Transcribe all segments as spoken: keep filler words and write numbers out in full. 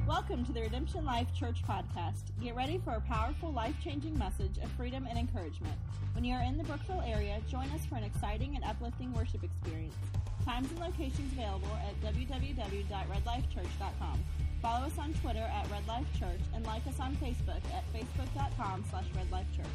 Welcome to the Redemption Life Church podcast. Get ready for a powerful, life-changing message of freedom and encouragement. When you are in the Brookville area, join us for an exciting and uplifting worship experience. Times and locations available at w w w dot red life church dot com. Follow us on Twitter at Red Life Church and like us on Facebook at facebook dot com slash Red Life Church.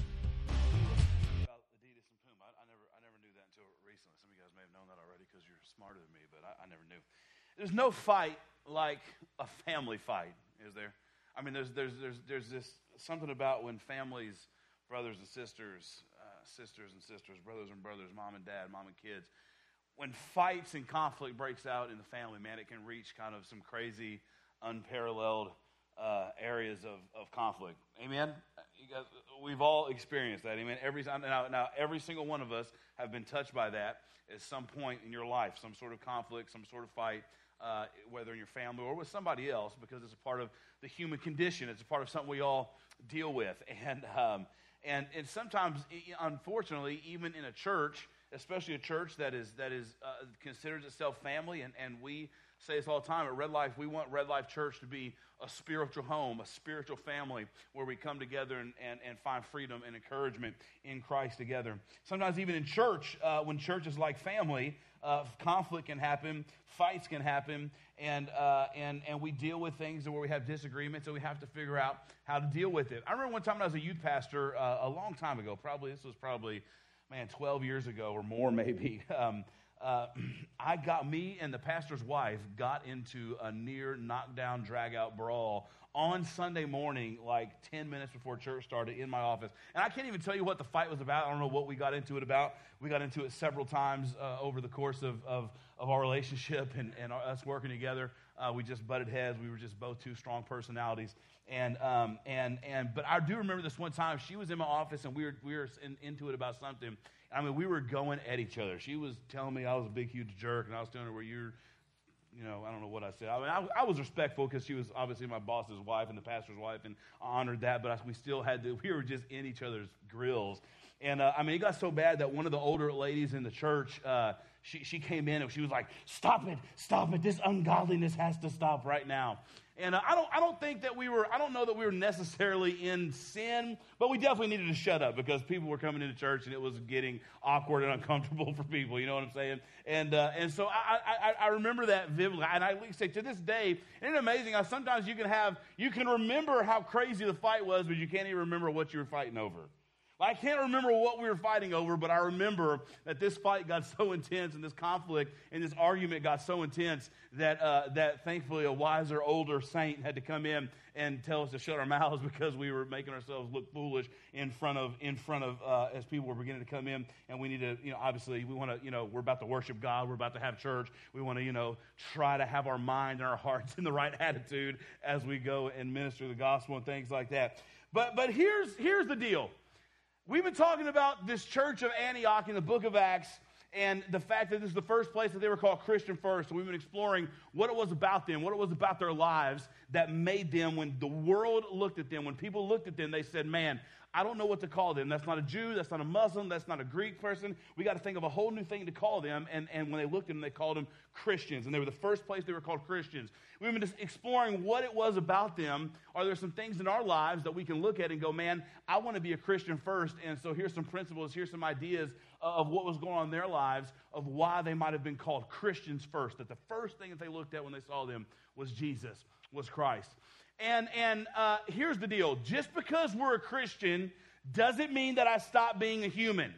About Adidas and Puma, I, I never, I never knew that until recently. Some of you guys may have known that already because you're smarter than me, but I, I never knew. There's no fight like a family fight, is there? I mean, there's there's there's there's this something about when families, brothers and sisters, uh, sisters and sisters, brothers and brothers, mom and dad, mom and kids, when fights and conflict breaks out in the family, man, it can reach kind of some crazy, unparalleled uh, areas of, of conflict. Amen? You guys, we've all experienced that. Amen? Every time now, now, every single one of us have been touched by that at some point in your life, some sort of conflict, some sort of fight. Uh, whether in your family or with somebody else, because it's a part of the human condition. It's a part of something we all deal with. And um, and and sometimes, unfortunately, even in a church, especially a church that is that is uh, considers itself family, and, and we say this all the time at Red Life, we want Red Life Church to be a spiritual home, a spiritual family where we come together and, and, and find freedom and encouragement in Christ together. Sometimes even in church, uh, when church is like family, uh, conflict can happen, fights can happen, and uh, and and we deal with things where we have disagreements, and we have to figure out how to deal with it. I remember one time when I was a youth pastor uh, a long time ago, probably, this was probably, man, twelve years ago or more maybe, um, Uh, I got, me and the pastor's wife got into a near knockdown, drag-out brawl on Sunday morning, like ten minutes before church started in my office. And I can't even tell you what the fight was about. I don't know what we got into it about. We got into it several times uh, over the course of, of, of our relationship and, and us working together. Uh, we just butted heads. We were just both two strong personalities. And um, and and but I do remember this one time. She was in my office, and we were we were in, into it about something. I mean, we were going at each other. She was telling me I was a big, huge jerk, and I was telling her, well, you're, you know, I don't know what I said. I mean, I, I was respectful because she was obviously my boss's wife and the pastor's wife, and I honored that, but I, we still had to, we were just in each other's grills. And, uh, I mean, it got so bad that one of the older ladies in the church, uh, she, she came in and she was like, stop it, stop it, this ungodliness has to stop right now. And uh, I don't I don't think that we were, I don't know that we were necessarily in sin, but we definitely needed to shut up because people were coming into church and it was getting awkward and uncomfortable for people, you know what I'm saying? And uh, and so I, I I remember that vividly, and I say to this day, isn't it amazing how sometimes you can have, you can remember how crazy the fight was, but you can't even remember what you were fighting over. I can't remember what we were fighting over, but I remember that this fight got so intense and this conflict and this argument got so intense that uh, that thankfully a wiser, older saint had to come in and tell us to shut our mouths because we were making ourselves look foolish in front of in front of uh, as people were beginning to come in. And we need to, you know, obviously we want to, you know, we're about to worship God. We're about to have church. We want to, you know, try to have our mind and our hearts in the right attitude as we go and minister the gospel and things like that. But but here's here's the deal. We've been talking about this church of Antioch in the book of Acts and the fact that this is the first place that they were called Christian first. So we've been exploring what it was about them, what it was about their lives that made them, when the world looked at them, when people looked at them, they said, man, I don't know what to call them. That's not a Jew. That's not a Muslim. That's not a Greek person. We got to think of a whole new thing to call them. And, and when they looked at them, they called them Christians. And they were the first place they were called Christians. We've been just exploring what it was about them. Are there some things in our lives that we can look at and go, man, I want to be a Christian first. And so here's some principles. Here's some ideas of what was going on in their lives, of why they might have been called Christians first. That the first thing that they looked at when they saw them was Jesus, was Christ. And and uh, here's the deal. Just because we're a Christian doesn't mean that I stop being a human.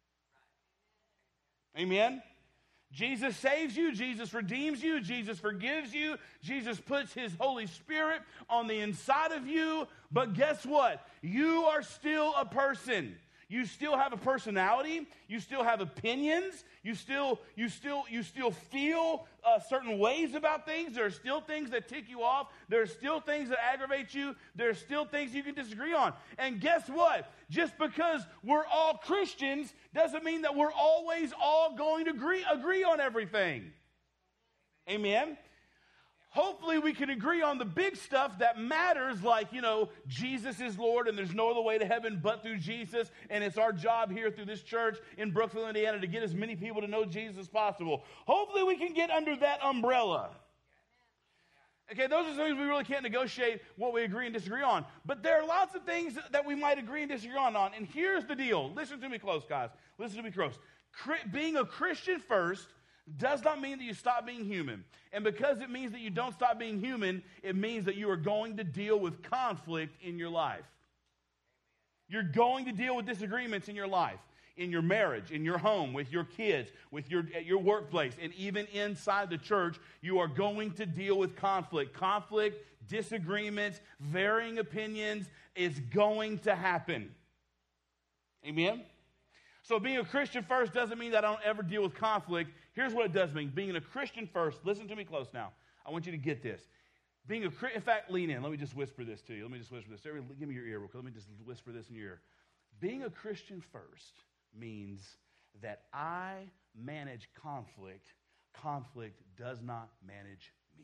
Amen? Jesus saves you. Jesus redeems you. Jesus forgives you. Jesus puts his Holy Spirit on the inside of you. But guess what? You are still a person. You still have a personality. You still have opinions. You still, you still, you still feel uh, certain ways about things. There are still things that tick you off. There are still things that aggravate you. There are still things you can disagree on. And guess what? Just because we're all Christians doesn't mean that we're always all going to agree, agree on everything. Amen? Hopefully we can agree on the big stuff that matters, like, you know, Jesus is Lord and there's no other way to heaven but through Jesus. And it's our job here through this church in Brookville, Indiana, to get as many people to know Jesus as possible. Hopefully we can get under that umbrella. Okay, those are things we really can't negotiate what we agree and disagree on. But there are lots of things that we might agree and disagree on. And here's the deal. Listen to me close, guys. Listen to me close. Being a Christian first does not mean that you stop being human. And because it means that you don't stop being human, it means that you are going to deal with conflict in your life. You're going to deal with disagreements in your life, in your marriage, in your home, with your kids, with your at your workplace, and even inside the church. You are going to deal with conflict. Conflict, disagreements, varying opinions is going to happen. Amen? So being a Christian first doesn't mean that I don't ever deal with conflict. Here's what it does mean. Being a Christian first, listen to me close now. I want you to get this. Being a in fact, lean in. Let me just whisper this to you. Let me just whisper this. Give me your ear real quick. Let me just whisper this in your ear. Being a Christian first means that I manage conflict. Conflict does not manage me.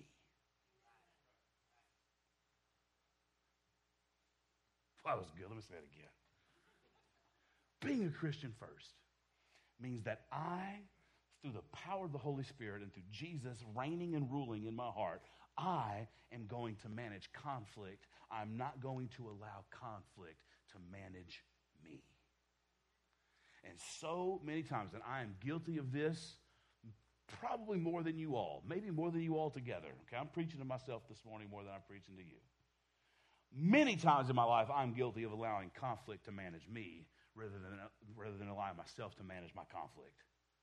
Well, that was good. Let me say it again. Being a Christian first means that I, through the power of the Holy Spirit and through Jesus reigning and ruling in my heart, I am going to manage conflict. I'm not going to allow conflict to manage me. And so many times, and I am guilty of this, probably more than you all, maybe more than you all together. Okay, I'm preaching to myself this morning more than I'm preaching to you. Many times in my life, I'm guilty of allowing conflict to manage me rather than, rather than allowing myself to manage my conflict.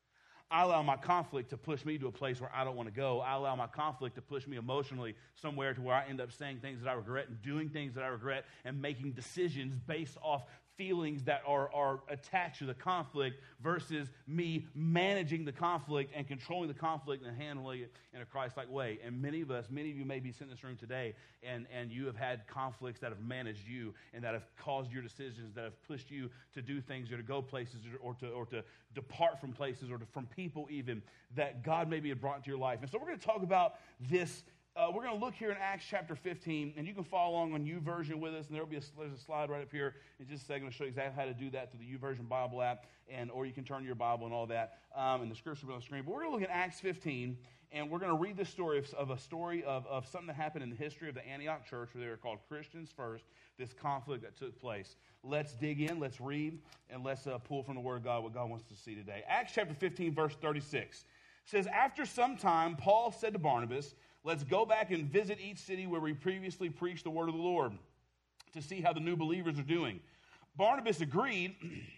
I allow my conflict to push me to a place where I don't want to go. I allow my conflict to push me emotionally somewhere to where I end up saying things that I regret and doing things that I regret and making decisions based off feelings that are, are attached to the conflict versus me managing the conflict and controlling the conflict and handling it in a Christ-like way. And many of us, many of you may be sitting in this room today and, and you have had conflicts that have managed you and that have caused your decisions, that have pushed you to do things or to go places or to, or to depart from places or to, from people even that God maybe had brought into your life. And so we're going to talk about this. Uh, we're going to look here in Acts chapter fifteen, and you can follow along on YouVersion with us, and there will be a, there's a slide right up here in just a second to show you exactly how to do that through the YouVersion Bible app, and or you can turn your Bible and all that, um, and the scripture will be on the screen. But we're going to look at Acts fifteen, and we're going to read the story of, of a story of, of something that happened in the history of the Antioch church, where they were called Christians first, this conflict that took place. Let's dig in, let's read, and let's uh, pull from the Word of God what God wants to see today. Acts chapter fifteen, verse thirty-six says, "After some time, Paul said to Barnabas, 'Let's go back and visit each city where we previously preached the word of the Lord to see how the new believers are doing.' Barnabas agreed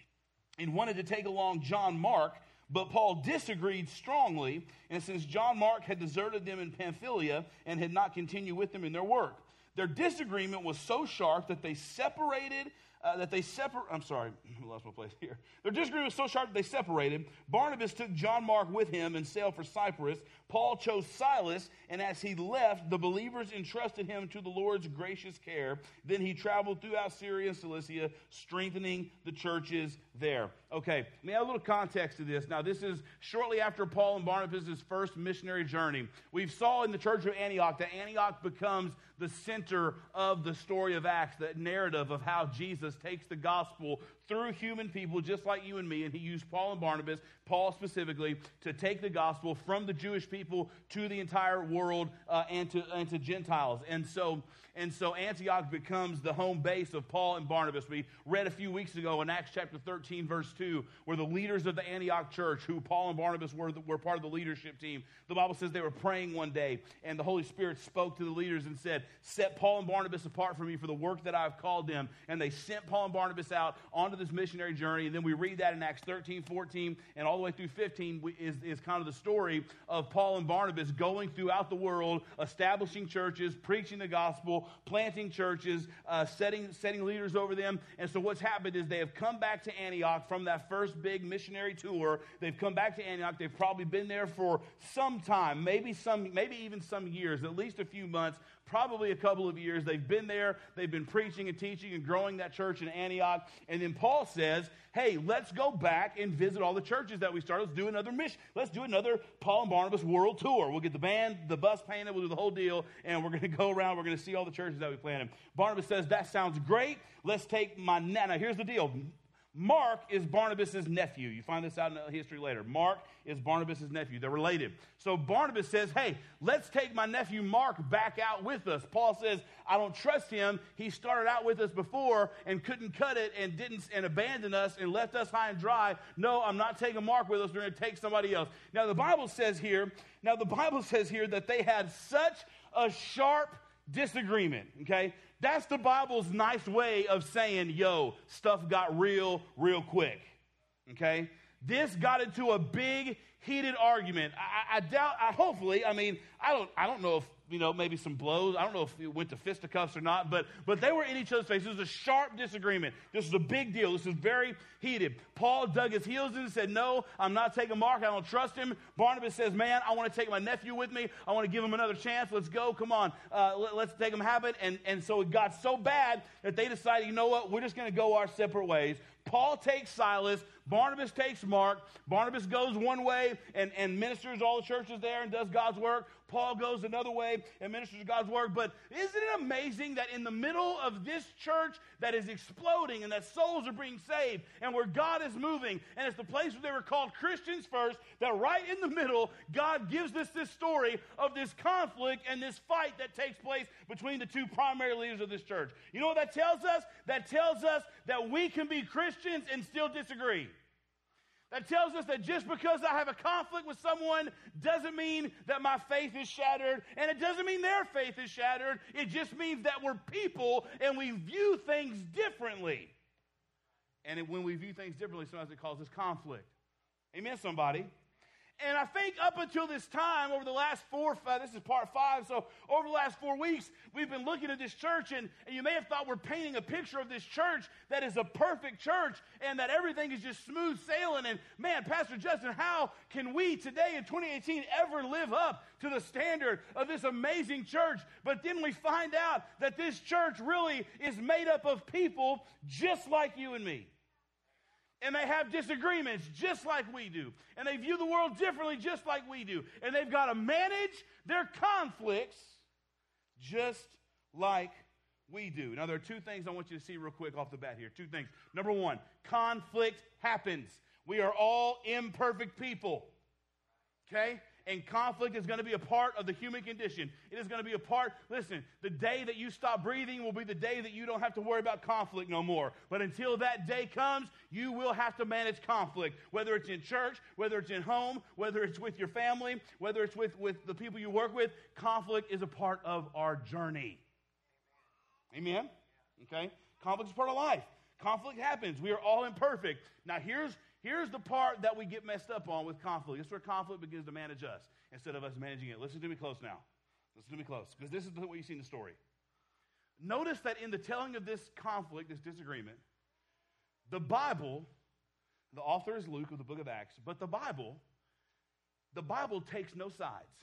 and wanted to take along John Mark, but Paul disagreed strongly, and since John Mark had deserted them in Pamphylia and had not continued with them in their work, their disagreement was so sharp that they separated Uh, that they separate, I'm sorry, I lost my place here. Their disagreement was so sharp that they separated. Barnabas took John Mark with him and sailed for Cyprus. Paul chose Silas, and as he left, the believers entrusted him to the Lord's gracious care. Then he traveled throughout Syria and Cilicia, strengthening the churches there." Okay, let me add a little context to this. Now, this is shortly after Paul and Barnabas' first missionary journey. We saw in the church of Antioch that Antioch becomes the center of the story of Acts, that narrative of how Jesus takes the gospel through human people just like you and me, and he used Paul and Barnabas, Paul specifically, to take the gospel from the Jewish people to the entire world uh, and to and to Gentiles. And so and so Antioch becomes the home base of Paul and Barnabas. We read a few weeks ago in Acts chapter thirteen, verse two, where the leaders of the Antioch church, who Paul and Barnabas were, were part of the leadership team, the Bible says they were praying one day, and the Holy Spirit spoke to the leaders and said, "Set Paul and Barnabas apart from me for the work that I've called them." And they sent Paul and Barnabas out onto this missionary journey. And then we read that in Acts thirteen, fourteen, and all the way through fifteen is, is kind of the story of Paul and Barnabas going throughout the world, establishing churches, preaching the gospel, planting churches, uh, setting, setting leaders over them. And so what's happened is they have come back to Antioch from that first big missionary tour. They've come back to Antioch. They've probably been there for some time, maybe some, maybe even some years, at least a few months, probably a couple of years. They've been there. They've been preaching and teaching and growing that church in Antioch. And then Paul says, "Hey, let's go back and visit all the churches that we started. Let's do another mission. Let's do another Paul and Barnabas world tour. We'll get the band, the bus painted, we'll do the whole deal, and we're going to go around. We're going to see all the churches that we planted." Barnabas says, "That sounds great. Let's take my..." Now, here's the deal. Mark is Barnabas' nephew. You find this out in the history later. Mark is Barnabas' nephew. They're related. So Barnabas says, hey, let's take my nephew Mark back out with us. Paul says, I don't trust him. He started out with us before and couldn't cut it and didn't and abandoned us and left us high and dry. No, I'm not taking Mark with us. We're going to take somebody else. Now the Bible says here, now the Bible says here that they had such a sharp disagreement, okay? That's the Bible's nice way of saying, yo, stuff got real, real quick, okay? This got into a big, heated argument. I, I doubt, I, hopefully, I mean, I don't I don't know if, you know, maybe some blows. I don't know if it went to fisticuffs or not, but, but they were in each other's face. This was a sharp disagreement. This was a big deal. This was very heated. Paul dug his heels in and said, no, I'm not taking Mark. I don't trust him. Barnabas says, man, I want to take my nephew with me. I want to give him another chance. Let's go. Come on. Uh, let, let's take him have it. And, and so it got so bad that they decided, you know what? We're just going to go our separate ways. Paul takes Silas. Barnabas takes Mark. Barnabas goes one way and, and ministers all the churches there and does God's work. Paul goes another way and ministers God's work. But isn't it amazing that in the middle of this church that is exploding and that souls are being saved and where God is moving, and it's the place where they were called Christians first, that right in the middle, God gives us this story of this conflict and this fight that takes place between the two primary leaders of this church. You know what that tells us? That tells us that we can be Christians and still disagree. That tells us that just because I have a conflict with someone doesn't mean that my faith is shattered, and it doesn't mean their faith is shattered. It just means that we're people and we view things differently. And it, when we view things differently, sometimes it causes conflict. Amen, somebody? And I think up until this time, over the last four, five, this is part five, so over the last four weeks, we've been looking at this church, and, and you may have thought we're painting a picture of this church that is a perfect church and that everything is just smooth sailing. And man, Pastor Justin, how can we today in twenty eighteen ever live up to the standard of this amazing church? But then we find out that this church really is made up of people just like you and me. And they have disagreements just like we do. And they view the world differently just like we do. And they've got to manage their conflicts just like we do. Now, there are two things I want you to see real quick off the bat here. Two things. Number one, conflict happens. We are all imperfect people. Okay? And conflict is going to be a part of the human condition. It is going to be a part, listen, the day that you stop breathing will be the day that you don't have to worry about conflict no more. But until that day comes, you will have to manage conflict, whether it's in church, whether it's in home, whether it's with your family, whether it's with, with the people you work with. Conflict is a part of our journey. Amen? Okay? Conflict is part of life. Conflict happens. We are all imperfect. Now, here's Here's the part that we get messed up on with conflict. This is where conflict begins to manage us instead of us managing it. Listen to me close now. Listen to me close, because this is what you see in the story. Notice that in the telling of this conflict, this disagreement, the Bible, the author is Luke of the book of Acts, but the Bible, the Bible takes no sides.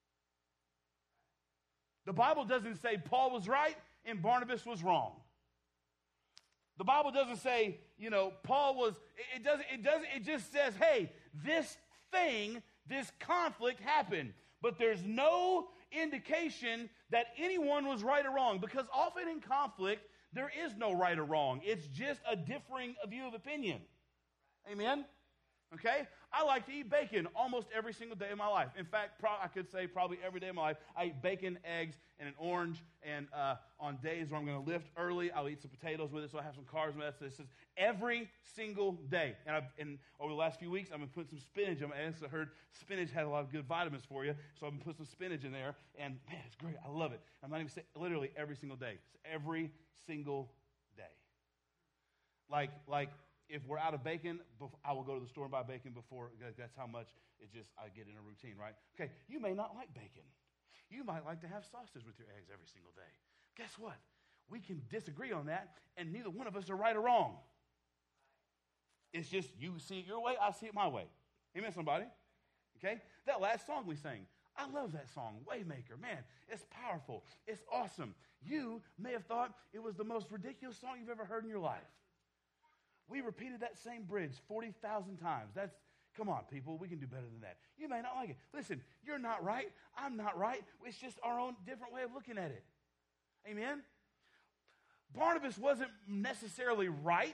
The Bible doesn't say Paul was right and Barnabas was wrong. The Bible doesn't say, you know, Paul was, it doesn't, it doesn't, it just says, hey, this thing, this conflict happened. But there's no indication that anyone was right or wrong, because often in conflict, there is no right or wrong. It's just a differing view of opinion. Amen? Okay? I like to eat bacon almost every single day of my life. In fact, pro- I could say probably every day of my life, I eat bacon, eggs, and an orange. And uh, on days where I'm going to lift early, I'll eat some potatoes with it so I have some carbs. With this is every single day. And, I've, and over the last few weeks, I've been putting some spinach in my eggs. I heard spinach has a lot of good vitamins for you, so I've been putting some spinach in there. And man, it's great. I love it. I'm not even saying literally every single day. It's every single day. Like, like. If we're out of bacon, I will go to the store and buy bacon before. That's how much it just, I get in a routine, right? Okay, you may not like bacon. You might like to have sausage with your eggs every single day. Guess what? We can disagree on that, and neither one of us are right or wrong. It's just you see it your way, I see it my way. Amen, somebody? Okay? That last song we sang, I love that song, Waymaker. Man, it's powerful. It's awesome. You may have thought it was the most ridiculous song you've ever heard in your life. We repeated that same bridge forty thousand times. That's, come on, people, we can do better than that. You may not like it. Listen, you're not right. I'm not right. It's just our own different way of looking at it. Amen? Barnabas wasn't necessarily right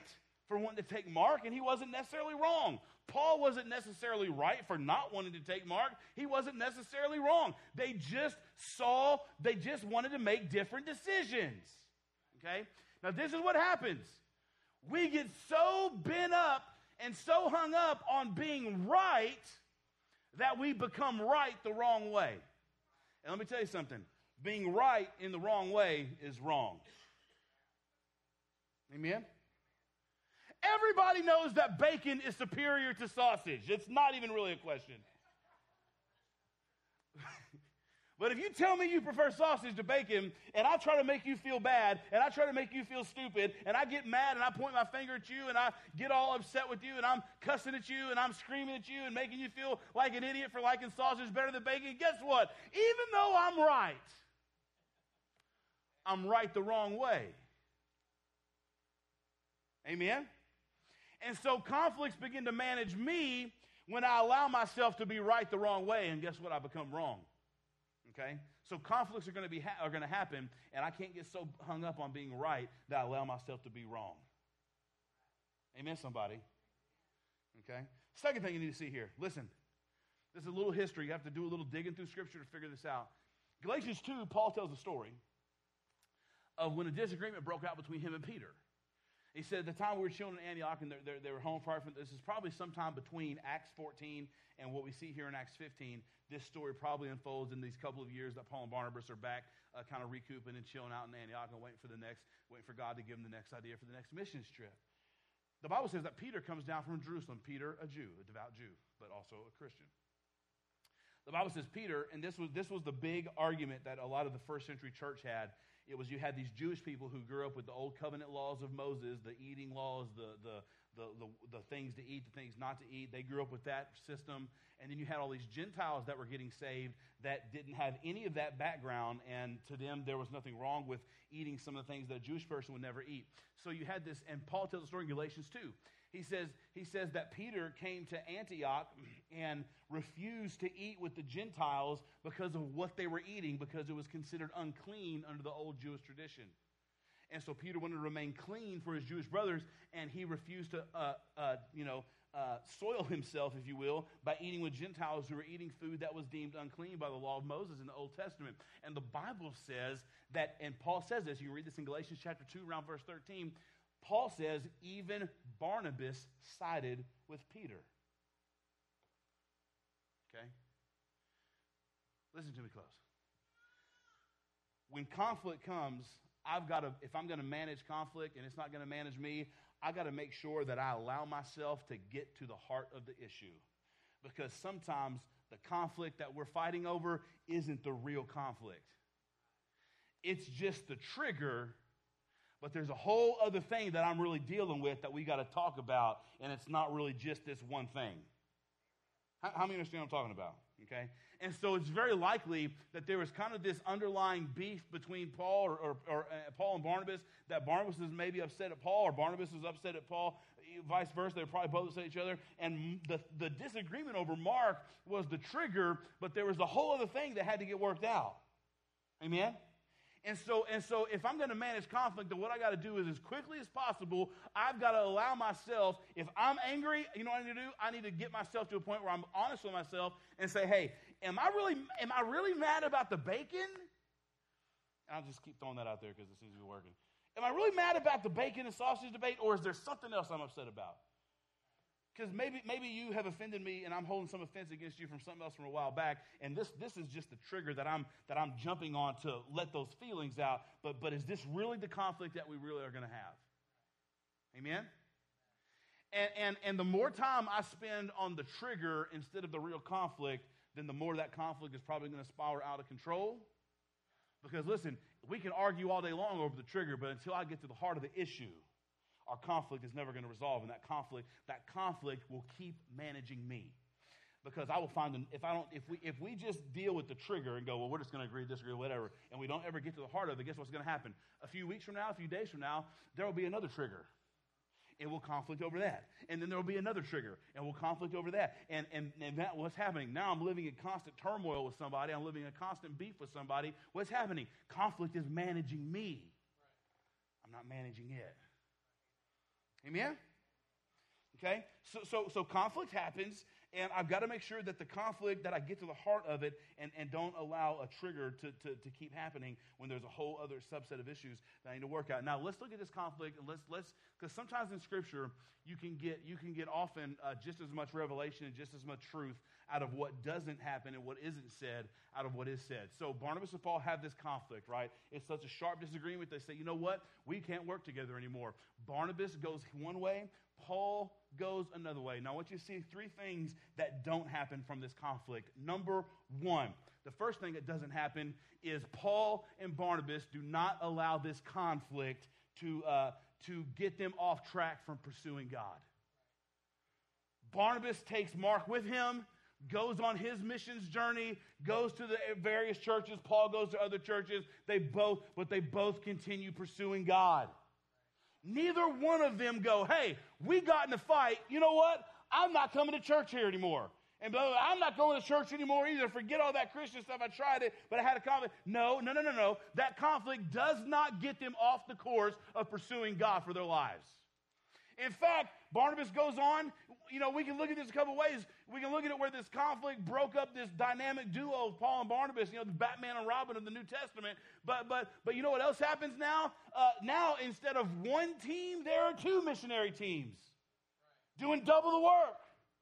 for wanting to take Mark, and he wasn't necessarily wrong. Paul wasn't necessarily right for not wanting to take Mark. He wasn't necessarily wrong. They just saw, they just wanted to make different decisions. Okay? Now, this is what happens. We get so bent up and so hung up on being right that we become right the wrong way. And let me tell you something. Being right in the wrong way is wrong. Amen? Everybody knows that bacon is superior to sausage. It's not even really a question. But if you tell me you prefer sausage to bacon, and I try to make you feel bad, and I try to make you feel stupid, and I get mad, and I point my finger at you, and I get all upset with you, and I'm cussing at you, and I'm screaming at you, and making you feel like an idiot for liking sausage better than bacon, guess what? Even though I'm right, I'm right the wrong way. Amen? And so conflicts begin to manage me when I allow myself to be right the wrong way, and guess what? I become wrong. Okay? So conflicts are going to be ha- are going to happen, and I can't get so hung up on being right that I allow myself to be wrong. Amen, somebody? Okay? Second thing you need to see here. Listen, this is a little history. You have to do a little digging through Scripture to figure this out. Galatians two, Paul tells a story of when a disagreement broke out between him and Peter. He said, at the time we were chilling in Antioch, and they they were home far from, this is probably sometime between Acts fourteen and what we see here in Acts fifteen. This story probably unfolds in these couple of years that Paul and Barnabas are back uh, kind of recouping and chilling out in Antioch and waiting for the next, waiting for God to give them the next idea for the next missions trip. The Bible says that Peter comes down from Jerusalem. Peter, a Jew, a devout Jew, but also a Christian. The Bible says Peter, and this was this was the big argument that a lot of the first century church had. It was you had these Jewish people who grew up with the old covenant laws of Moses, the eating laws, the, the, the, the, the things to eat, the things not to eat. They grew up with that system. And then you had all these Gentiles that were getting saved that didn't have any of that background. And to them, there was nothing wrong with eating some of the things that a Jewish person would never eat. So you had this, and Paul tells the story in Galatians two. He says, he says that Peter came to Antioch and refused to eat with the Gentiles because of what they were eating, because it was considered unclean under the old Jewish tradition. And so Peter wanted to remain clean for his Jewish brothers, and he refused to, uh, uh, you know, uh, soil himself, if you will, by eating with Gentiles who were eating food that was deemed unclean by the law of Moses in the Old Testament. And the Bible says that, and Paul says this, you can read this in Galatians chapter two, around verse thirteen, Paul says, even Barnabas sided with Peter. Okay? Listen to me close. When conflict comes, I've got to, if I'm going to manage conflict and it's not going to manage me, I got to make sure that I allow myself to get to the heart of the issue. Because sometimes the conflict that we're fighting over isn't the real conflict. It's just the trigger. But there's a whole other thing that I'm really dealing with that we got to talk about, and it's not really just this one thing. How, how many understand what I'm talking about? Okay? And so it's very likely that there was kind of this underlying beef between Paul or, or, or uh, Paul and Barnabas, that Barnabas was maybe upset at Paul, or Barnabas was upset at Paul, vice versa. They were probably both upset at each other. And the, the disagreement over Mark was the trigger, but there was a whole other thing that had to get worked out. Amen? And so, and so if I'm going to manage conflict, then what I got to do is as quickly as possible, I've got to allow myself, if I'm angry, you know what I need to do? I need to get myself to a point where I'm honest with myself and say, hey, am I really, am I really mad about the bacon? And I'll just keep throwing that out there because it seems to be working. Am I really mad about the bacon and sausage debate, or is there something else I'm upset about? Because maybe maybe you have offended me, and I'm holding some offense against you from something else from a while back, and this this is just the trigger that I'm that I'm jumping on to let those feelings out. But but is this really the conflict that we really are going to have? Amen? And, and and the more time I spend on the trigger instead of the real conflict, then the more that conflict is probably going to spiral out of control. Because listen, we can argue all day long over the trigger, but until I get to the heart of the issue, our conflict is never going to resolve, and that conflict, that conflict will keep managing me. Because I will find, if I don't, if we if we just deal with the trigger and go, well, we're just going to agree, disagree, whatever, and we don't ever get to the heart of it, guess what's going to happen? A few weeks from now, a few days from now, there will be another trigger. And we'll conflict over that. And then there will be another trigger, and we'll conflict over that. And, and, and that, what's happening? Now I'm living in constant turmoil with somebody. I'm living in constant beef with somebody. What's happening? Conflict is managing me. I'm not managing it. Amen? Okay? So, so, so conflict happens, and I've got to make sure that the conflict, that I get to the heart of it and, and don't allow a trigger to, to, to keep happening when there's a whole other subset of issues that I need to work out. Now, let's look at this conflict, and let's, let's, because sometimes in Scripture, you can get, you can get often uh, just as much revelation and just as much truth out of what doesn't happen and what isn't said out of what is said. So Barnabas and Paul have this conflict, right? It's such a sharp disagreement. They say, you know what? We can't work together anymore. Barnabas goes one way, Paul goes another way. Now, I want you to see three things that don't happen from this conflict. Number one, the first thing that doesn't happen is Paul and Barnabas do not allow this conflict to, uh, to get them off track from pursuing God. Barnabas takes Mark with him, goes on his missions journey, goes to the various churches. Paul goes to other churches. They both, but they both continue pursuing God. Neither one of them go, hey, we got in a fight. You know what? I'm not coming to church here anymore. And blah, blah, blah, I'm not going to church anymore either. Forget all that Christian stuff. I tried it, but I had a conflict. No, no, no, no, no. That conflict does not get them off the course of pursuing God for their lives. In fact, Barnabas goes on. You know, we can look at this a couple ways. We can look at it where this conflict broke up this dynamic duo of Paul and Barnabas, you know, the Batman and Robin of the New Testament. But but but you know what else happens now? Uh, now, instead of one team, there are two missionary teams doing double the work.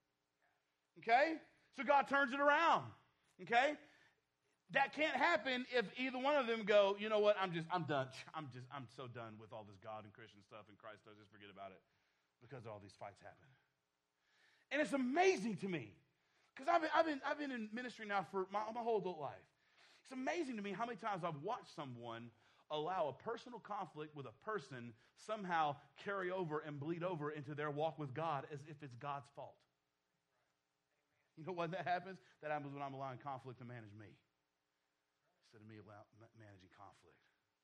Okay? So God turns it around. Okay? That can't happen if either one of them go, you know what, I'm just, I'm done. I'm just, I'm so done with all this God and Christian stuff and Christ does, just forget about it. Because all these fights happen. And it's amazing to me. Because I've been, I've, been, I've been in ministry now for my, my whole adult life. It's amazing to me how many times I've watched someone allow a personal conflict with a person somehow carry over and bleed over into their walk with God as if it's God's fault. You know when that happens? That happens when I'm allowing conflict to manage me instead of me allow, managing conflict.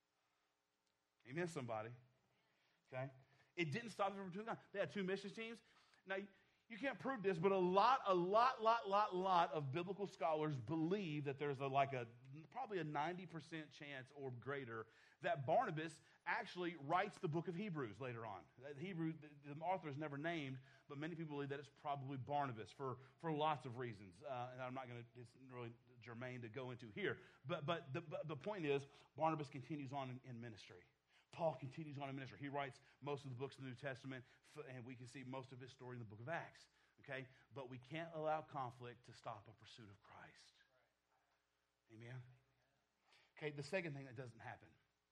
Amen, somebody. Okay? It didn't stop them from doing that. They had two missions teams. Now, you can't prove this, but a lot, a lot, lot, lot, lot of biblical scholars believe that there's a, like a probably a ninety percent chance or greater that Barnabas actually writes the book of Hebrews later on. That Hebrew, the, the author is never named, but many people believe that it's probably Barnabas for, for lots of reasons. Uh, and I'm not going to, it's really germane to go into here. But but the, but the point is, Barnabas continues on in, in ministry. Paul continues on in ministry. He writes most of the books of the New Testament, and we can see most of his story in the book of Acts. Okay? But we can't allow conflict to stop a pursuit of Christ. Amen? Okay, the second thing that doesn't happen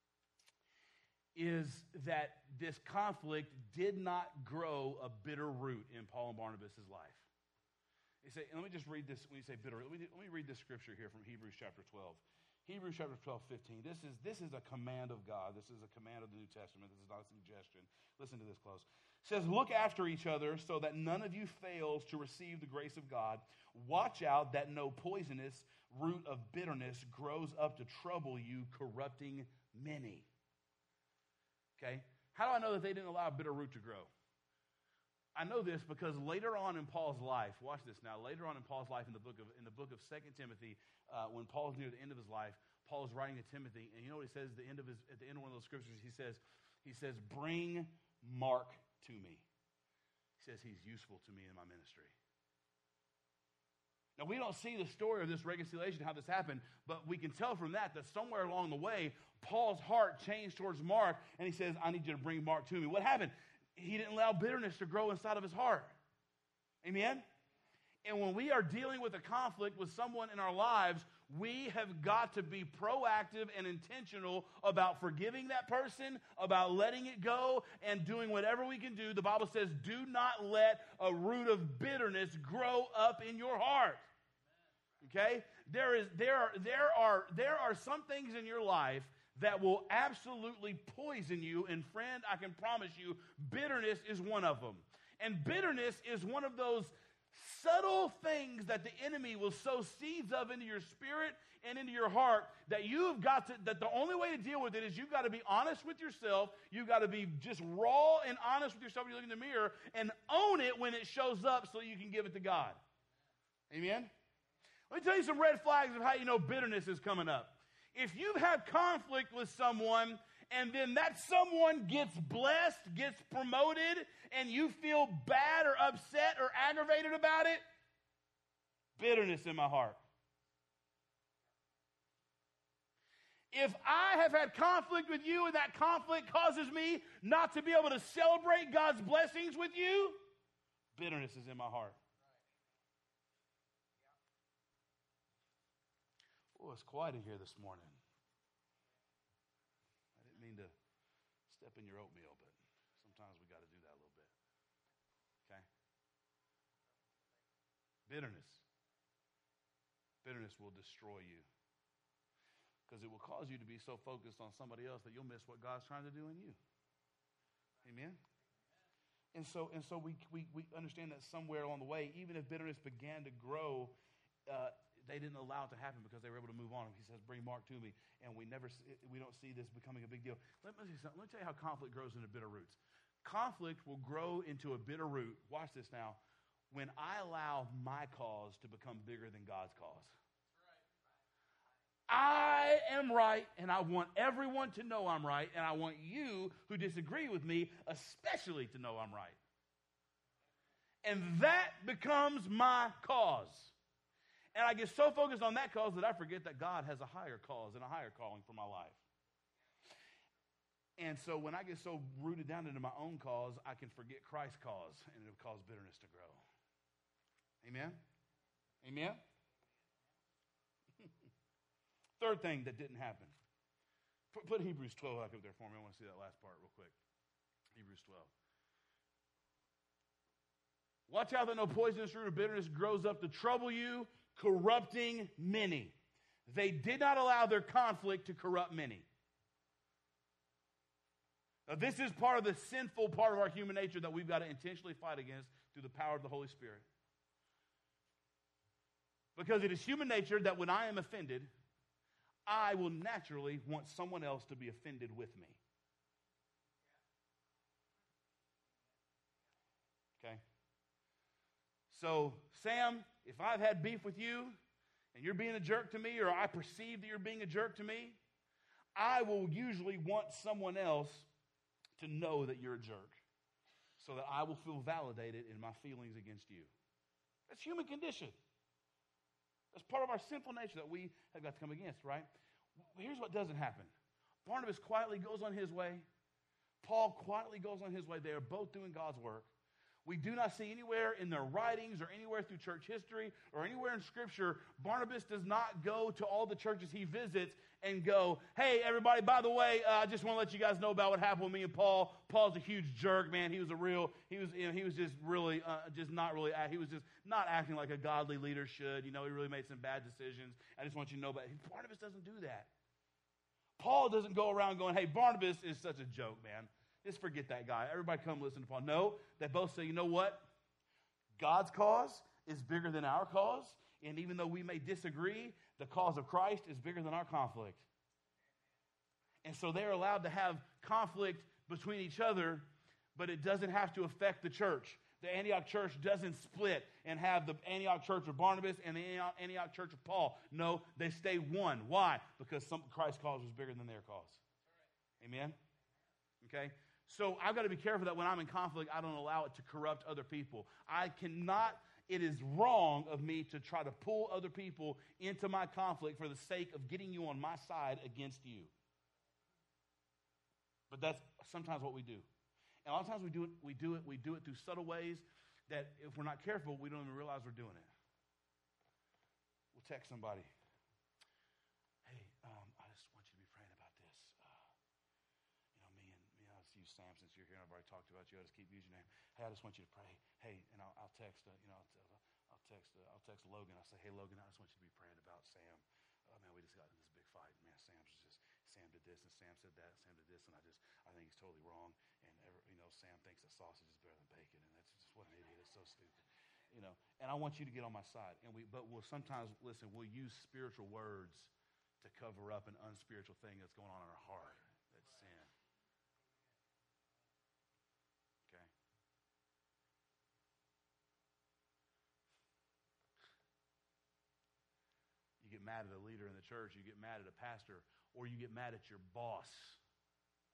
is that this conflict did not grow a bitter root in Paul and Barnabas' life. You say, and let me just read this, when you say bitter, let me, let me read this scripture here from Hebrews chapter twelve. Hebrews chapter twelve, fifteen. This is, this is a command of God. This is a command of the New Testament. This is not a suggestion. Listen to this close. It says, look after each other so that none of you fails to receive the grace of God. Watch out that no poisonous root of bitterness grows up to trouble you, corrupting many. Okay? How do I know that they didn't allow a bitter root to grow? I know this because later on in Paul's life, watch this now, later on in Paul's life in the book of in the book of Second Timothy, uh, when Paul's near the end of his life, Paul is writing to Timothy, and you know what he says at the end of his at the end of one of those scriptures, he says, he says, bring Mark to me. He says he's useful to me in my ministry. Now, we don't see the story of this reconciliation, how this happened, but we can tell from that that somewhere along the way, Paul's heart changed towards Mark, and he says, I need you to bring Mark to me. What happened? He didn't allow bitterness to grow inside of his heart. Amen? And when we are dealing with a conflict with someone in our lives, we have got to be proactive and intentional about forgiving that person, about letting it go, and doing whatever we can do. The Bible says, do not let a root of bitterness grow up in your heart. Okay? There is, there are, there are, there are some things in your life that will absolutely poison you. And friend, I can promise you, bitterness is one of them. And bitterness is one of those subtle things that the enemy will sow seeds of into your spirit and into your heart that you've got to, that the only way to deal with it is you've got to be honest with yourself. You've got to be just raw and honest with yourself when you look in the mirror and own it when it shows up so you can give it to God. Amen? Let me tell you some red flags of how you know bitterness is coming up. If you've had conflict with someone and then that someone gets blessed, gets promoted, and you feel bad or upset or aggravated about it, bitterness in my heart. If I have had conflict with you and that conflict causes me not to be able to celebrate God's blessings with you, bitterness is in my heart. Oh, it's quiet in here this morning. I didn't mean to step in your oatmeal, but sometimes we got to do that a little bit. Okay? Bitterness. Bitterness will destroy you. Because it will cause you to be so focused on somebody else that you'll miss what God's trying to do in you. Amen? And so and so we, we, we understand that somewhere along the way, even if bitterness began to grow, uh, they didn't allow it to happen because they were able to move on. He says, bring Mark to me. And we never we don't see this becoming a big deal. Let me, let me tell you how conflict grows into bitter roots. Conflict will grow into a bitter root. Watch this now. When I allow my cause to become bigger than God's cause. I am right, and I want everyone to know I'm right, and I want you who disagree with me especially to know I'm right. And that becomes my cause. And I get so focused on that cause that I forget that God has a higher cause and a higher calling for my life. And so when I get so rooted down into my own cause, I can forget Christ's cause, and it'll cause bitterness to grow. Amen? Amen? Third thing that didn't happen. Put, put Hebrews twelve back up there for me. I want to see that last part real quick. Hebrews twelve. Watch out that no poisonous root of bitterness grows up to trouble you, corrupting many. They did not allow their conflict to corrupt many. Now, this is part of the sinful part of our human nature that we've got to intentionally fight against through the power of the Holy Spirit. Because it is human nature that when I am offended, I will naturally want someone else to be offended with me. Okay? So, Sam, if I've had beef with you and you're being a jerk to me, or I perceive that you're being a jerk to me, I will usually want someone else to know that you're a jerk so that I will feel validated in my feelings against you. That's human condition. That's part of our sinful nature that we have got to come against, right? Here's what doesn't happen. Barnabas quietly goes on his way. Paul quietly goes on his way. They are both doing God's work. We do not see anywhere in their writings or anywhere through church history or anywhere in Scripture, Barnabas does not go to all the churches he visits and go, hey, everybody, by the way, uh, I just want to let you guys know about what happened with me and Paul. Paul's a huge jerk, man. He was a real, he was, you know, he was just really, uh, just not really, he was just not acting like a godly leader should. You know, he really made some bad decisions. I just want you to know about it. Barnabas doesn't do that. Paul doesn't go around going, hey, Barnabas is such a joke, man. Just forget that guy. Everybody come listen to Paul. No, they both say, you know what? God's cause is bigger than our cause. And even though we may disagree, the cause of Christ is bigger than our conflict. And so they're allowed to have conflict between each other, but it doesn't have to affect the church. The Antioch church doesn't split and have the Antioch church of Barnabas and the Antioch church of Paul. No, they stay one. Why? Because some, Christ's cause was bigger than their cause. Amen? Okay? So I've got to be careful that when I'm in conflict, I don't allow it to corrupt other people. I cannot, it is wrong of me to try to pull other people into my conflict for the sake of getting you on my side against you. But that's sometimes what we do. And a lot of times we do it, we do it, we do it through subtle ways that if we're not careful, we don't even realize we're doing it. We'll text somebody. Hey, um, I just want you to be praying about this. Uh, you know, me and me, I'll use Sam since you're here. I've already talked about you. I just keep using your name. Hey, I just want you to pray. Hey, and I'll, I'll text. Uh, you know, I'll, I'll text. Uh, I'll text Logan. I'll say, hey, Logan, I just want you to be praying about Sam. Oh man, we just got in this big fight. Man, Sam's just Sam did this and Sam said that. Sam did this, and I just I think he's totally wrong. And ever, you know, Sam thinks that sausage is better than bacon, and that's just what an idiot. It's so stupid. You know, and I want you to get on my side. And we, but we'll sometimes listen. We'll use spiritual words to cover up an unspiritual thing that's going on in our heart. That's sin. Okay. You get mad at a leader in the church, you get mad at a pastor, or you get mad at your boss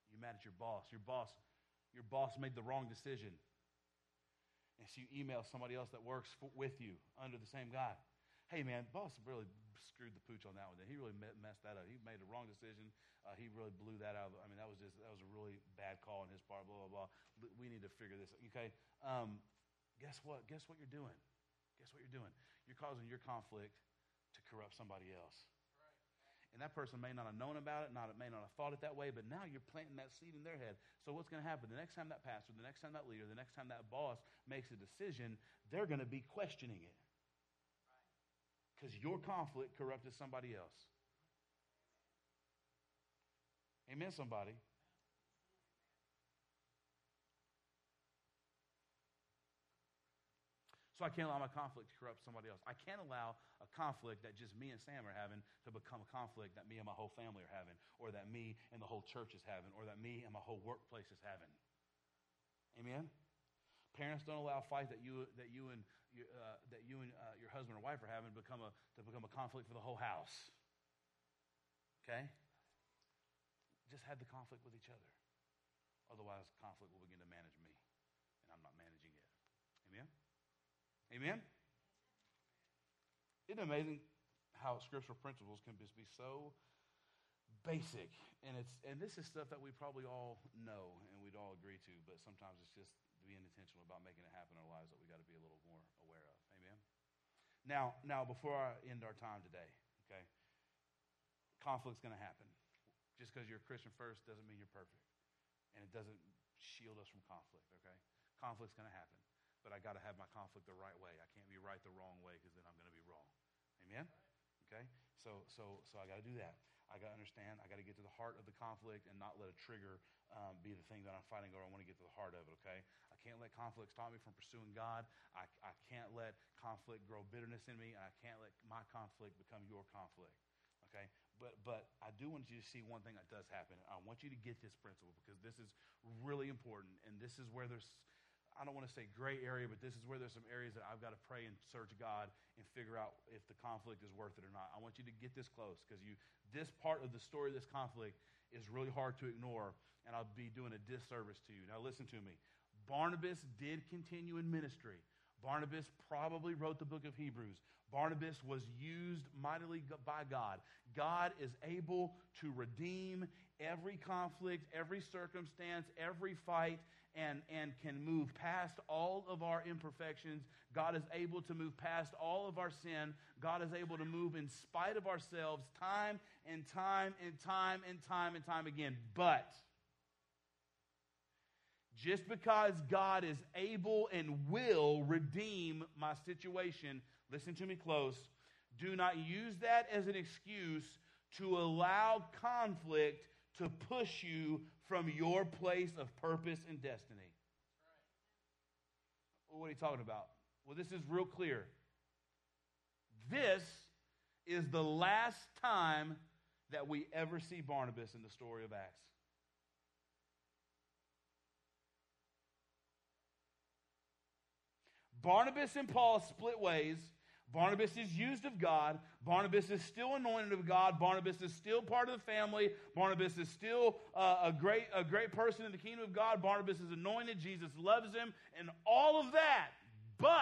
You're mad at your boss. Your boss, your boss made the wrong decision. And so you email somebody else that works for, with you under the same guy. Hey, man, boss really screwed the pooch on that one. He really messed that up. He made the wrong decision. Uh, he really blew that out. I mean, that was just that was a really bad call on his part, blah, blah, blah. We need to figure this out, okay? Um, guess what? Guess what you're doing? Guess what you're doing? You're causing your conflict to corrupt somebody else. And that person may not have known about it, not may not have thought it that way, but now you're planting that seed in their head. So what's going to happen? The next time that pastor, the next time that leader, the next time that boss makes a decision, they're going to be questioning it. Because your conflict corrupted somebody else. Amen, somebody. So I can't allow my conflict to corrupt somebody else. I can't allow a conflict that just me and Sam are having to become a conflict that me and my whole family are having, or that me and the whole church is having, or that me and my whole workplace is having. Amen? Parents, don't allow a fight that you that you and uh, that you and uh, your husband or wife are having become a to become a conflict for the whole house. Okay? Just have the conflict with each other. Otherwise, conflict will begin to manage me, and I'm not managing it. Amen? Amen? Isn't it amazing how scriptural principles can just be so basic? And it's and this is stuff that we probably all know and we'd all agree to, but sometimes it's just being intentional about making it happen in our lives that we got to be a little more aware of. Amen? Now, now before I end our time today, okay, conflict's going to happen. Just because you're a Christian first doesn't mean you're perfect. And it doesn't shield us from conflict, okay? Conflict's going to happen. But I got to have my conflict the right way. I can't be right the wrong way because then I'm going to be wrong. Amen? Okay? So so, so I got to do that. I got to understand. I got to get to the heart of the conflict and not let a trigger um, be the thing that I'm fighting over. I want to get to the heart of it, okay? I can't let conflict stop me from pursuing God. I, I can't let conflict grow bitterness in me, and I can't let my conflict become your conflict, okay? But but I do want you to see one thing that does happen. I want you to get this principle because this is really important, and this is where there's I don't want to say gray area, but this is where there's some areas that I've got to pray and search God and figure out if the conflict is worth it or not. I want you to get this close because you, this part of the story of this conflict is really hard to ignore, and I'll be doing a disservice to you. Now listen to me. Barnabas did continue in ministry. Barnabas probably wrote the book of Hebrews. Barnabas was used mightily by God. God is able to redeem every conflict, every circumstance, every fight, and, and can move past all of our imperfections. God is able to move past all of our sin. God is able to move in spite of ourselves time and time and time and time and time again. But just because God is able and will redeem my situation, listen to me close, do not use that as an excuse to allow conflict to push you from your place of purpose and destiny. Well, what are you talking about? Well, this is real clear. This is the last time that we ever see Barnabas in the story of Acts. Barnabas and Paul split ways. Barnabas is used of God. Barnabas is still anointed of God. Barnabas is still part of the family. Barnabas is still uh, a great a great person in the kingdom of God. Barnabas is anointed. Jesus loves him and all of that. But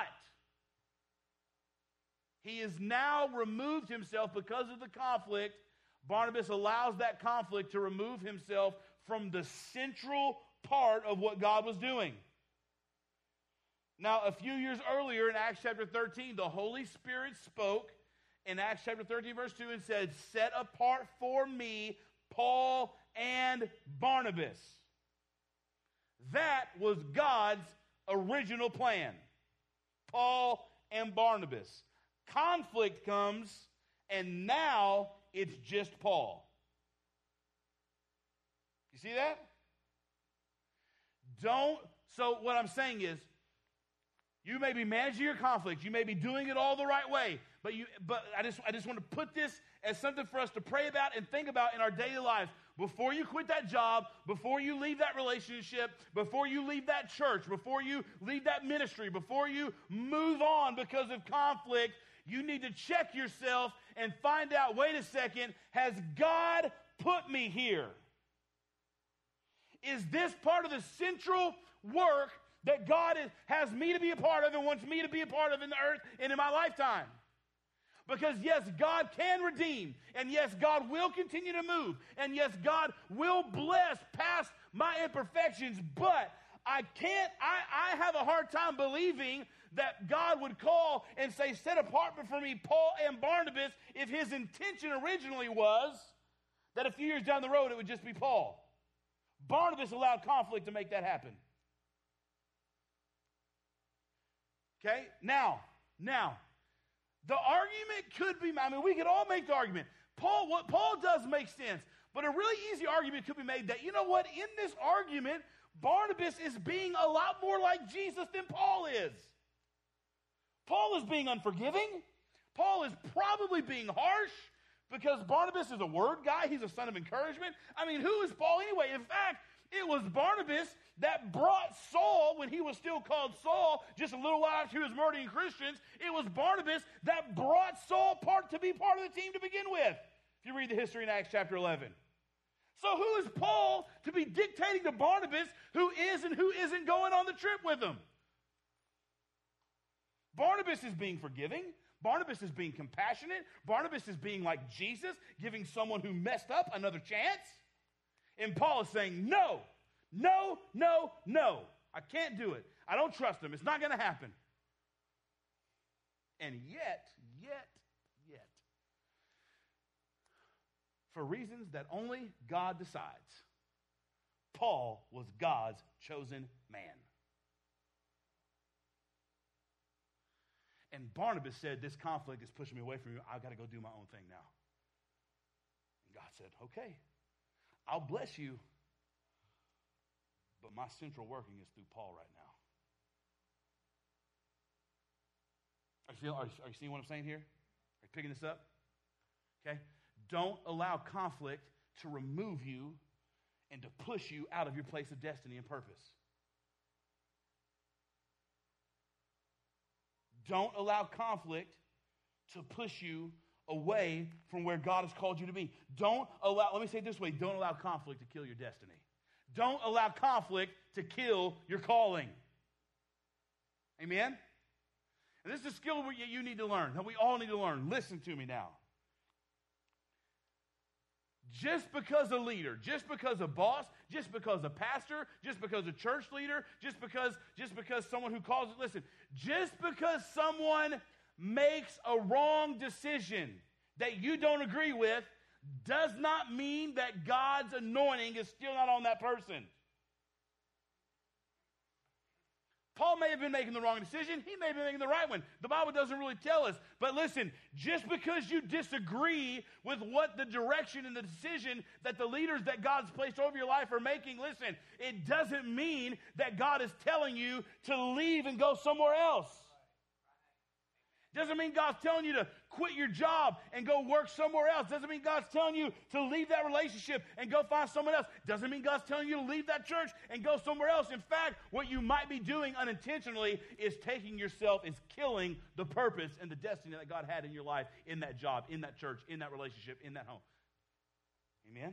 he has now removed himself because of the conflict. Barnabas allows that conflict to remove himself from the central part of what God was doing. Now, a few years earlier in Acts chapter thirteen, the Holy Spirit spoke in Acts chapter thirteen, verse two, and said, "Set apart for me Paul and Barnabas." That was God's original plan. Paul and Barnabas. Conflict comes, and now it's just Paul. You see that? Don't, so what I'm saying is, you may be managing your conflict. You may be doing it all the right way. But you, but I just, I just want to put this as something for us to pray about and think about in our daily lives. Before you quit that job, before you leave that relationship, before you leave that church, before you leave that ministry, before you move on because of conflict, you need to check yourself and find out, wait a second, has God put me here? Is this part of the central work that God is, has me to be a part of and wants me to be a part of in the earth and in my lifetime? Because yes, God can redeem, and yes, God will continue to move, and yes, God will bless past my imperfections, but I can't, I, I have a hard time believing that God would call and say, set apart for me Paul and Barnabas, if his intention originally was that a few years down the road it would just be Paul. Barnabas allowed conflict to make that happen. Okay, now, now, the argument could be, I mean, we could all make the argument. Paul, what Paul does make sense, but a really easy argument could be made that, you know what, in this argument, Barnabas is being a lot more like Jesus than Paul is. Paul is being unforgiving. Paul is probably being harsh because Barnabas is a word guy. He's a son of encouragement. I mean, who is Paul anyway? In fact, it was Barnabas that brought Saul, when he was still called Saul, just a little while after he was murdering Christians, it was Barnabas that brought Saul part to be part of the team to begin with, if you read the history in Acts chapter eleven. So who is Paul to be dictating to Barnabas who is and who isn't going on the trip with him? Barnabas is being forgiving. Barnabas is being compassionate. Barnabas is being like Jesus, giving someone who messed up another chance. And Paul is saying, no, no, no, no. I can't do it. I don't trust him. It's not going to happen. And yet, yet, yet, for reasons that only God decides, Paul was God's chosen man. And Barnabas said, this conflict is pushing me away from you. I've got to go do my own thing now. And God said, okay, I'll bless you, but my central working is through Paul right now. Are you, feel, are, you, are you seeing what I'm saying here? Are you picking this up? Okay? Don't allow conflict to remove you and to push you out of your place of destiny and purpose. Don't allow conflict to push you away from where God has called you to be. Don't allow, let me say it this way, don't allow conflict to kill your destiny. Don't allow conflict to kill your calling. Amen? And this is a skill you need to learn, that we all need to learn. Listen to me now. Just because a leader, just because a boss, just because a pastor, just because a church leader, just because, just because someone who calls it, listen, just because someone makes a wrong decision that you don't agree with does not mean that God's anointing is still not on that person. Paul may have been making the wrong decision. He may have been making the right one. The Bible doesn't really tell us. But listen, just because you disagree with what the direction and the decision that the leaders that God's placed over your life are making, listen, it doesn't mean that God is telling you to leave and go somewhere else. Doesn't mean God's telling you to quit your job and go work somewhere else. Doesn't mean God's telling you to leave that relationship and go find someone else. Doesn't mean God's telling you to leave that church and go somewhere else. In fact, what you might be doing unintentionally is taking yourself, is killing the purpose and the destiny that God had in your life, in that job, in that church, in that relationship, in that home. Amen?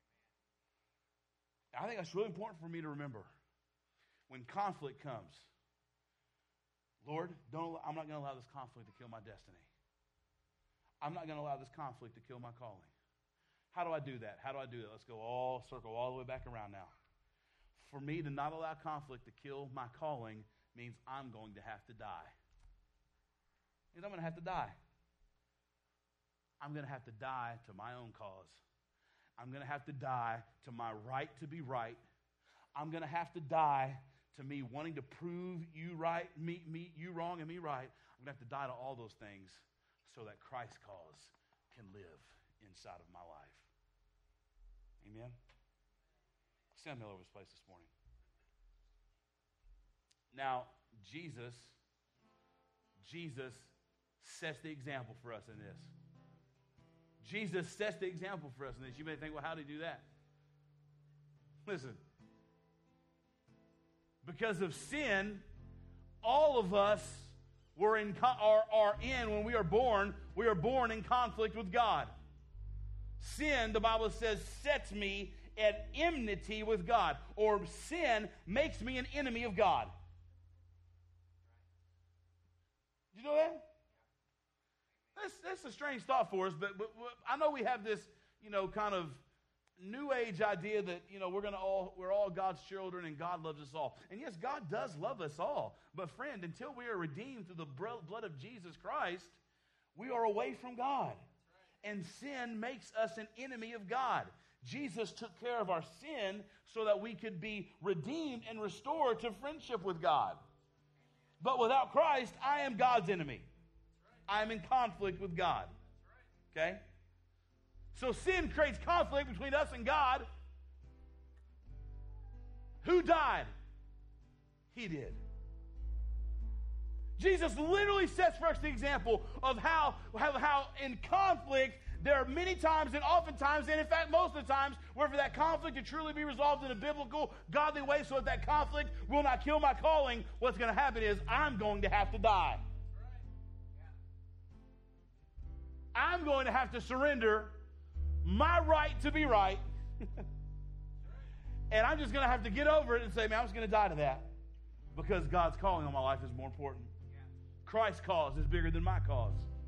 I think that's really important for me to remember. When conflict comes, Lord, don't, I'm not going to allow this conflict to kill my destiny. I'm not going to allow this conflict to kill my calling. How do I do that? How do I do that? Let's go all, circle all the way back around now. For me to not allow conflict to kill my calling means I'm going to have to die. Means I'm going to have to die. I'm going to have to die to my own cause. I'm going to have to die to my right to be right. I'm going to have to die to me wanting to prove you right, me, me, you wrong and me right. I'm going to have to die to all those things so that Christ's cause can live inside of my life. Amen? Stand all over this place this morning. Now, Jesus, Jesus sets the example for us in this. Jesus sets the example for us in this. You may think, well, how did he do that? Listen. Because of sin, all of us were in, are, are in, when we are born, we are born in conflict with God. Sin, the Bible says, sets me at enmity with God. Or sin makes me an enemy of God. Did you know that? That's, that's a strange thought for us, but, but, but I know we have this, you know, kind of new age idea that, you know, we're going to all, we're all God's children and God loves us all. And yes, God does love us all. But friend, until we are redeemed through the blood of Jesus Christ, we are away from God. And sin makes us an enemy of God. Jesus took care of our sin so that we could be redeemed and restored to friendship with God. But without Christ, I am God's enemy. I am in conflict with God. Okay? So sin creates conflict between us and God. Who died? He did. Jesus literally sets for us the example of how, how, how in conflict there are many times and oftentimes, and in fact most of the times, where for that conflict to truly be resolved in a biblical, godly way so that that conflict will not kill my calling, what's going to happen is I'm going to have to die. I'm going to have to surrender my right to be right. And I'm just going to have to get over it and say, man, I'm just going to die to that. Because God's calling on my life is more important. Christ's cause is bigger than my cause.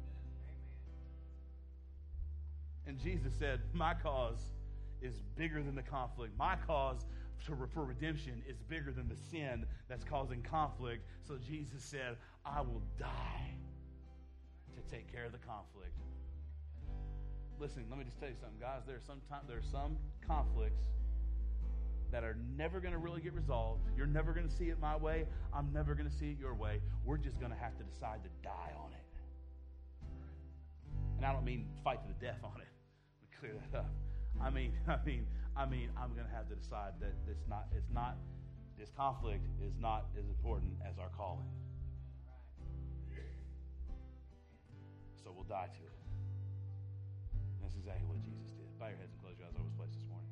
And Jesus said, my cause is bigger than the conflict. My cause to, for redemption is bigger than the sin that's causing conflict. So Jesus said, I will die to take care of the conflict. Listen, let me just tell you something, guys. There are some time, there are some conflicts that are never going to really get resolved. You're never going to see it my way. I'm never going to see it your way. We're just going to have to decide to die on it. And I don't mean fight to the death on it. Let me clear that up. I mean, I mean, I mean, I'm going to have to decide that it's not, it's not, this conflict is not as important as our calling. So we'll die to it. And that's exactly what Jesus did. Bow your heads and close your eyes over this place this morning.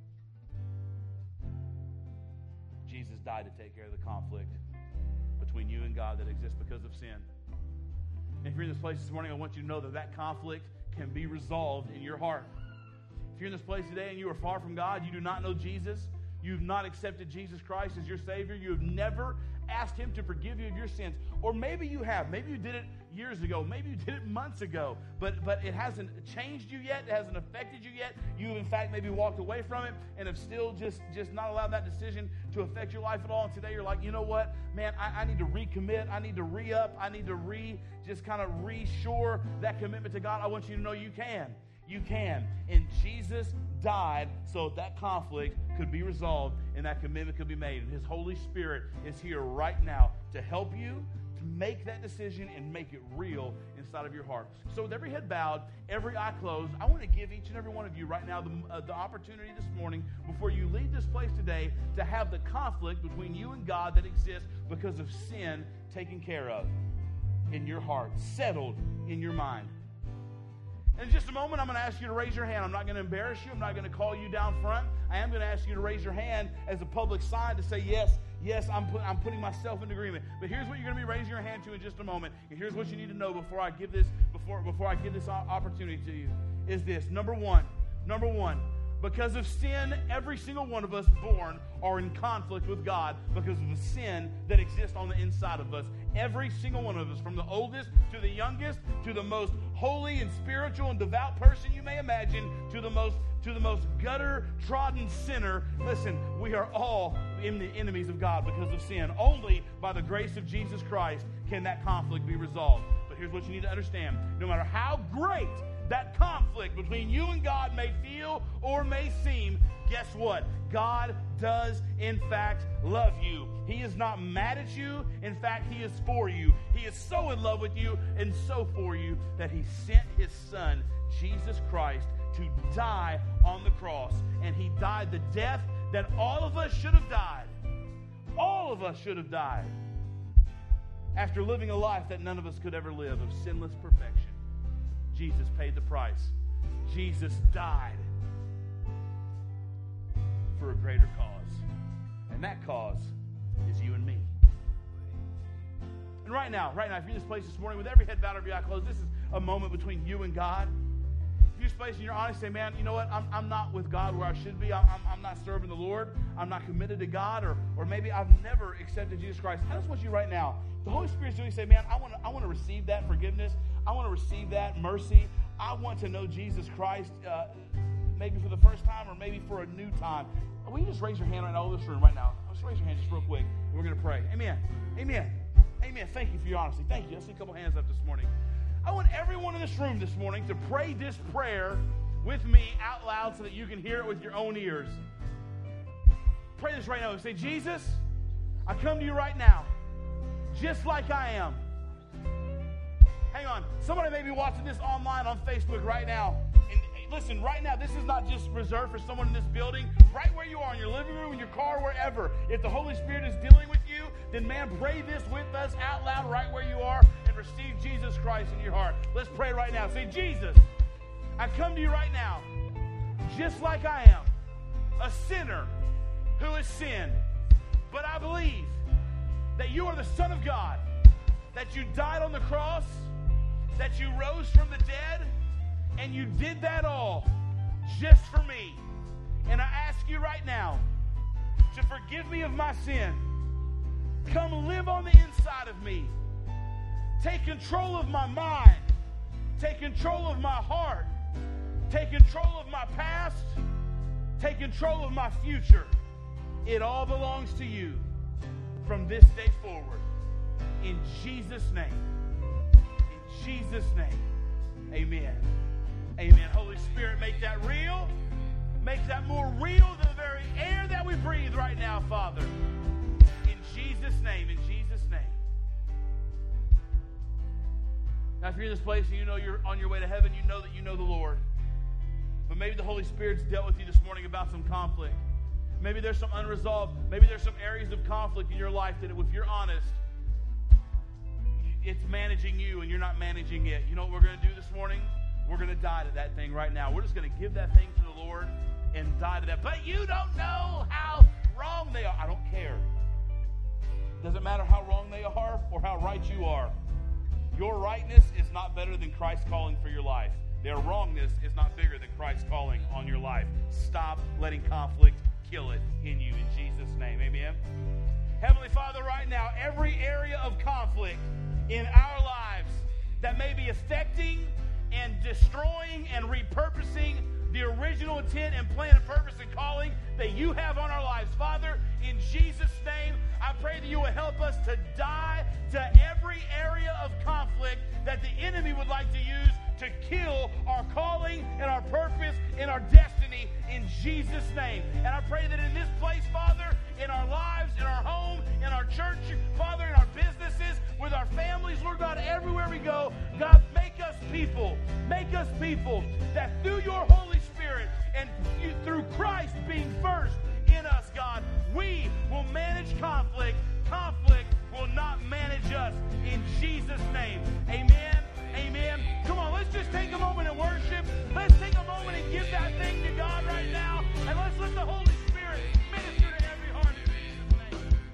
Jesus died to take care of the conflict between you and God that exists because of sin. And if you're in this place this morning, I want you to know that that conflict can be resolved in your heart. If you're in this place today and you are far from God, you do not know Jesus, you've not accepted Jesus Christ as your Savior, you have never asked Him to forgive you of your sins, or maybe you have, maybe you did it years ago, maybe you did it months ago, but but it hasn't changed you yet, it hasn't affected you yet, you have in fact maybe walked away from it and have still just, just not allowed that decision to affect your life at all, and today you're like, you know what, man, I, I need to recommit, I need to re-up, I need to re, just kind of reshore that commitment to God. I want you to know you can. You can. And Jesus died so that conflict could be resolved and that commitment could be made. And His Holy Spirit is here right now to help you to make that decision and make it real inside of your heart. So with every head bowed, every eye closed, I want to give each and every one of you right now the, uh, the opportunity this morning before you leave this place today to have the conflict between you and God that exists because of sin taken care of in your heart, settled in your mind. In just a moment, I'm going to ask you to raise your hand. I'm not going to embarrass you. I'm not going to call you down front. I am going to ask you to raise your hand as a public sign to say, yes, yes, I'm, put, I'm putting myself in agreement. But here's what you're going to be raising your hand to in just a moment. And here's what you need to know before I give this, before, before I give this opportunity to you, is this. Number one, number one, because of sin, every single one of us born are in conflict with God because of the sin that exists on the inside of us. Every single one of us, from the oldest to the youngest, to the most holy and spiritual and devout person you may imagine, to the most to the most gutter-trodden sinner. Listen, we are all in the enemies of God because of sin. Only by the grace of Jesus Christ can that conflict be resolved. But here's what you need to understand. No matter how great that conflict between you and God may feel or may seem, guess what? God does, in fact, love you. He is not mad at you. In fact, He is for you. He is so in love with you and so for you that He sent His Son, Jesus Christ, to die on the cross. And He died the death that all of us should have died. All of us should have died after living a life that none of us could ever live of sinless perfection. Jesus paid the price. Jesus died for a greater cause. And that cause is you and me. And right now, right now, if you're in this place this morning with every head bowed, every eye closed, this is a moment between you and God. If refugee space and you're honest, say, man, you know what? I'm, I'm not with God where I should be. I'm, I'm not serving the Lord. I'm not committed to God. Or, or maybe I've never accepted Jesus Christ. I just want you right now, the Holy Spirit's doing, say, man, I want to I want to receive that forgiveness. I want to receive that mercy. I want to know Jesus Christ uh, maybe for the first time or maybe for a new time. Will you just raise your hand right now in this room right now? Just raise your hand just real quick. And we're going to pray. Amen. Amen. Amen. Thank you for your honesty. Thank you. I see a couple hands up this morning. I want everyone in this room this morning to pray this prayer with me out loud so that you can hear it with your own ears. Pray this right now. Say, Jesus, I come to you right now, just like I am. Hang on. Somebody may be watching this online on Facebook right now. And listen, right now, this is not just reserved for someone in this building. Right where you are, in your living room, in your car, wherever. If the Holy Spirit is dealing with you, then man, pray this with us out loud right where you are and receive Jesus Christ in your heart. Let's pray right now. Say, Jesus, I come to you right now, just like I am, a sinner who has sinned. But I believe that you are the Son of God, that you died on the cross, that you rose from the dead, and you did that all just for me. And I ask you right now to forgive me of my sin. Come live on the inside of me. Take control of my mind. Take control of my heart. Take control of my past. Take control of my future. It all belongs to you from this day forward. In Jesus' name. In Jesus' name. Amen. Amen. Holy Spirit, make that real. Make that more real than the very air that we breathe right now, Father. In Jesus' name. In Jesus' name. Now, if you're in this place and you know you're on your way to heaven, you know that you know the Lord. But maybe the Holy Spirit's dealt with you this morning about some conflict. Maybe there's some unresolved, maybe there's some areas of conflict in your life that if you're honest, it's managing you and you're not managing it. You know what we're going to do this morning? We're going to die to that thing right now. We're just going to give that thing to the Lord and die to that. But you don't know how wrong they are. I don't care. Doesn't matter how wrong they are or how right you are. Your rightness is not better than Christ's calling for your life. Their wrongness is not bigger than Christ's calling on your life. Stop letting conflict kill it in you in Jesus' name. Amen. Heavenly Father, right now, every area of conflict in our lives that may be affecting and destroying and repurposing the original intent and plan and purpose and calling that you have on our lives. Father, in Jesus' name, I pray that you will help us to die to every area of conflict that the enemy would like to use to kill our calling and our purpose and our destiny in Jesus' name. And I pray that in this place, Father, in our lives, in our home, in our church, Father, in our businesses, with our families, Lord God, everywhere we go, God, make us people, make us people that through your Holy Spirit and through Christ being first in us, God, we will manage conflict. Conflict will not manage us in Jesus' name. Amen. Amen. Come on, let's just take a moment and worship. Let's take a moment and give that thing to God right now. And let's let the Holy Spirit minister to every heart in Jesus' name.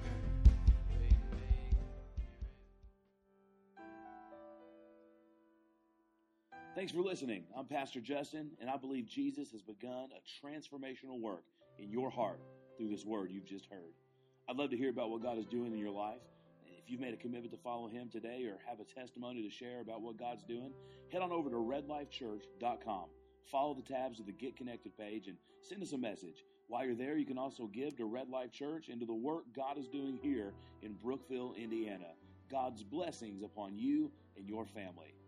Thanks for listening. I'm Pastor Justin, and I believe Jesus has begun a transformational work in your heart through this word you've just heard. I'd love to hear about what God is doing in your life. If you've made a commitment to follow him today or have a testimony to share about what God's doing, head on over to red life church dot com. Follow the tabs of the Get Connected page and send us a message. While you're there, you can also give to Red Life Church and to the work God is doing here in Brookville, Indiana. God's blessings upon you and your family.